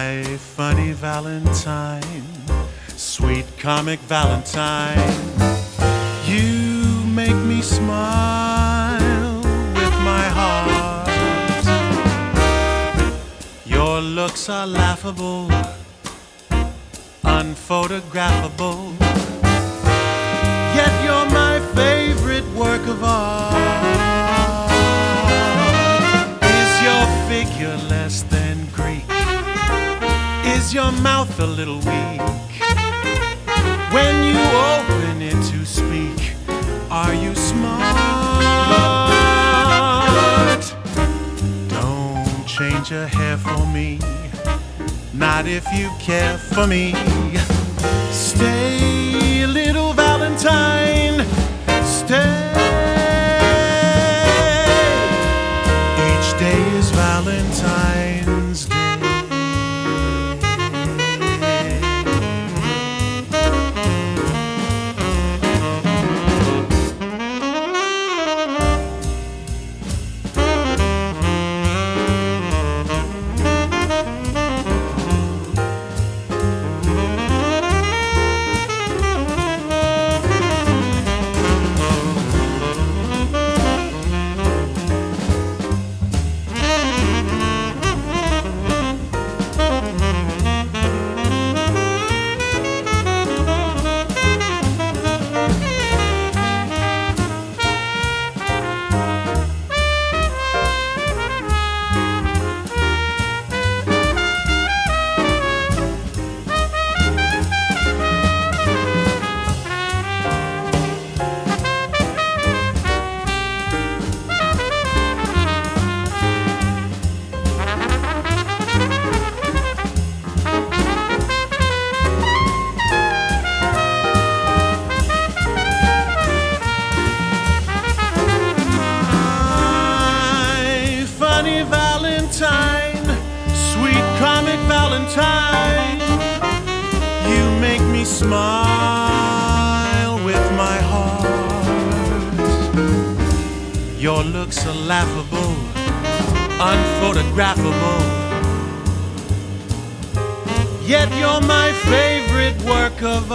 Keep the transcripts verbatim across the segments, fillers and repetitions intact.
My funny Valentine, sweet comic Valentine, you make me smile with my heart. Your looks are laughable, unphotographable, yet you're my favorite work of art. Is your figure less than Greek? Is your mouth a little weak? When you open it to speak, are you smart? Don't change your hair for me, not if you care for me. Stay, little Valentine, stay. Each day is Valentine's Day. Valentine, sweet comic Valentine, you make me smile with my heart. Your looks are laughable, unphotographable, yet you're my favorite work of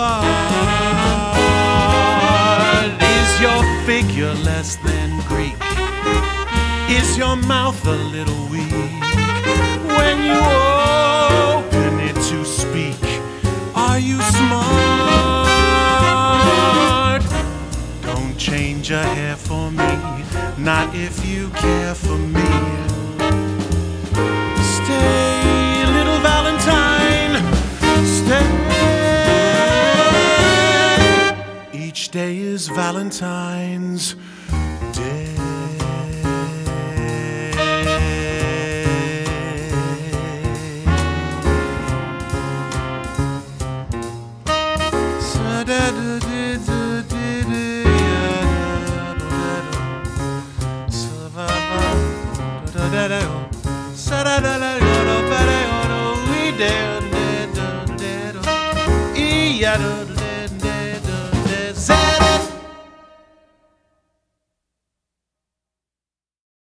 art. Is your figure less than Greek? Is your mouth a little weak? When you open it to speak, are you smart? Don't change your hair for me, not if you care for me. Stay, little Valentine, stay. Each day is Valentine's Day. Sa